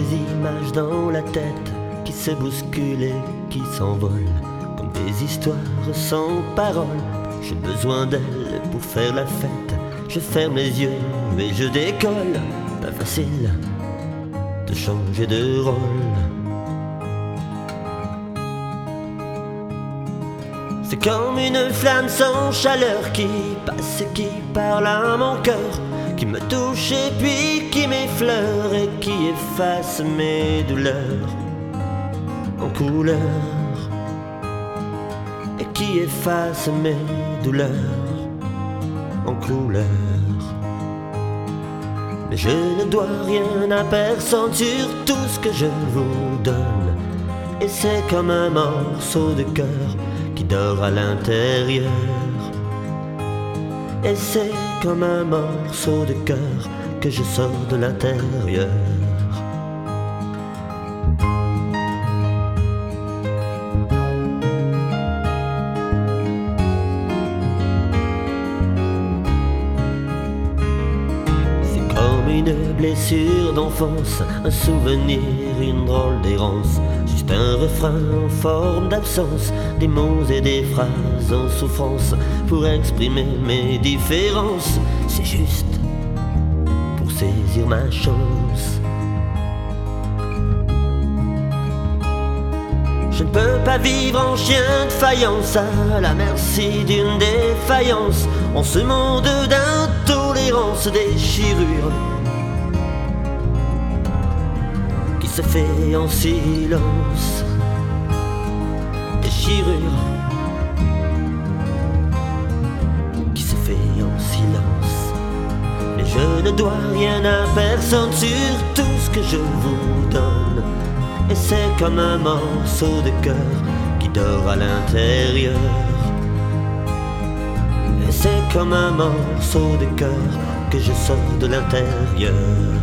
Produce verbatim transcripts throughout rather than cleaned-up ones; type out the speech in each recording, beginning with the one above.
des images dans la tête qui se bousculent et qui s'envolent comme des histoires sans parole. J'ai besoin d'elle pour faire la fête. Je ferme les yeux et je décolle. Pas facile de changer de rôle. C'est comme une flamme sans chaleur qui passe et qui parle à mon cœur, qui me touche et puis qui m'effleure et qui efface mes douleurs en couleur, et qui efface mes douleurs en couleur. Mais je ne dois rien à personne sur tout ce que je vous donne, et c'est comme un morceau de cœur qui dort à l'intérieur. Et c'est comme un morceau de cœur que je sors de l'intérieur. C'est comme une blessure d'enfance, un souvenir, une drôle d'errance. Juste un refrain en forme d'absence, des mots et des phrases en souffrance pour exprimer mes différences. C'est juste pour saisir ma chance. Je ne peux pas vivre en chien de faïence à la merci d'une défaillance, en ce monde d'intolérance, déchirure qui se fait en silence. Déchirure qui se fait en silence. Mais je ne dois rien à personne sur tout ce que je vous donne, et c'est comme un morceau de cœur qui dort à l'intérieur. Et c'est comme un morceau de cœur que je sors de l'intérieur.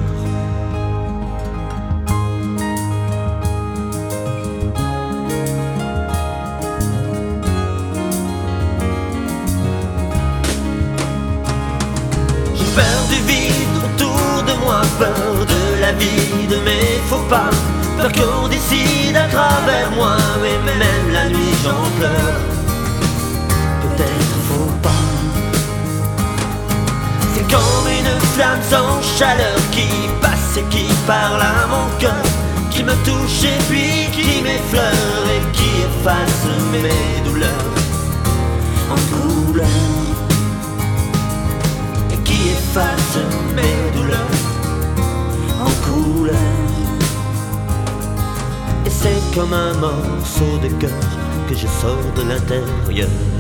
Peur du vide autour de moi, peur de la vie, de mes faux pas, peur qu'on décide à travers moi, mais même la nuit j'en pleure. Peut-être faut pas. C'est comme une flamme sans chaleur qui passe et qui parle à mon cœur, qui me touche et puis qui m'effleure et qui efface mes douleurs en couleur, efface mes douleurs en couleur. Et c'est comme un morceau de cœur que je sors de l'intérieur.